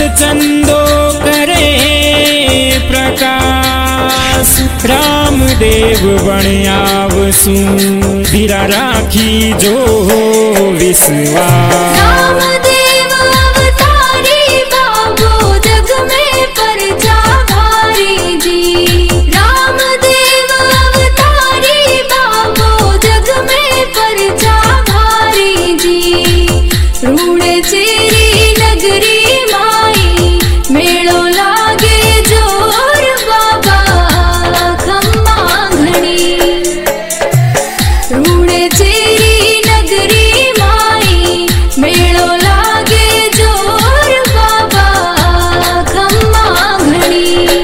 चंदो करे प्रकाश रामदेव बणयावसु धीरा राखी जो विश्वास। रामदेव अवतारी बाबो जग में परचा भारी जी। रामदेव अवतारी बाबो जग में परचा भारी जी। रूड़े चेरी नगरी माई मेड़ो लागे जोर बाबा खम्मा घणी। रूड़े चेरी नगरी माई मेड़ो लागे जोर बाबा खम्मा घणी।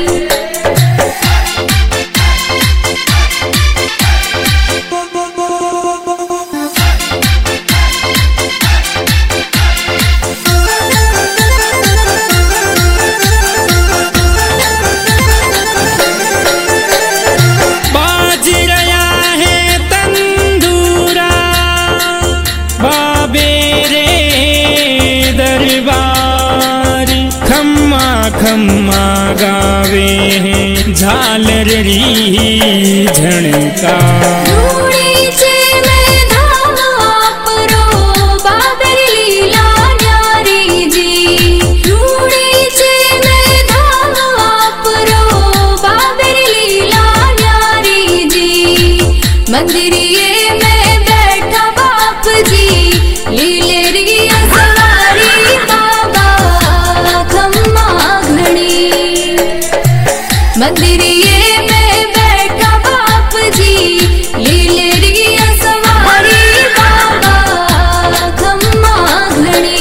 बाज रया है तंदूरा बाबे रे दरबार खम्मा खम्मा गावे हैं झालर री झणकार। रूड़ी चे में धाम आपरो बाबर लीला न्यारी जी। रूड़ी चे में धाम आपरो बाबर लीला न्यारी जी। मंदिरिये में बैठा बाप जी लीले री सवारी बाबा खम्मा घणी। मंदिरिये में बैठा बाप जी लीले री सवारी बाबा खम्मा घणी।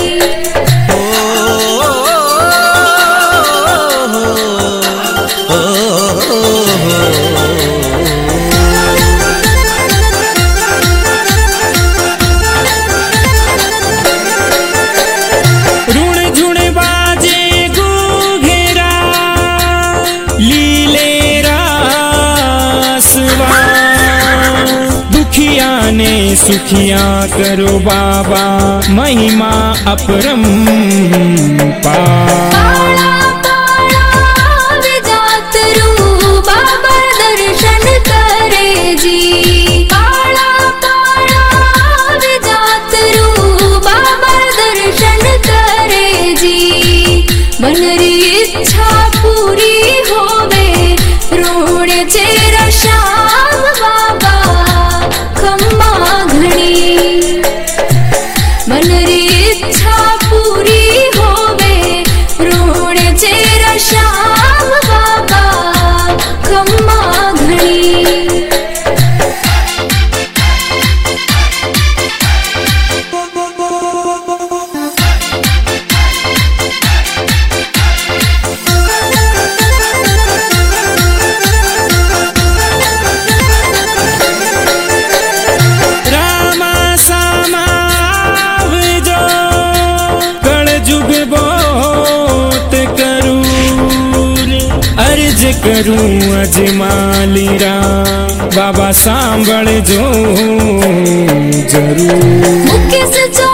रुण झुण बाजे गुघेरा लीले रासवा दुखिया ने सुखिया करो बाबा महिमा अपरंपार। पाड़ा पाड़ा विजातरू बाबा दर्शन करे जी। पाड़ा पाड़ा विजातरू बाबा दर्शन करे जी। मन री इच्छा पूरी होवे रोण चेरा श्याम बाबा खम्मा घणी। मन री इच्छा पूरी होवे रोण चेरा श्याम बाबा खम्मा घणी। रामा समावजो कलजुग बहुत करूर अर्ज करूं अजमालीरा बाबा सांभळ जो जरूर। मुकेश जो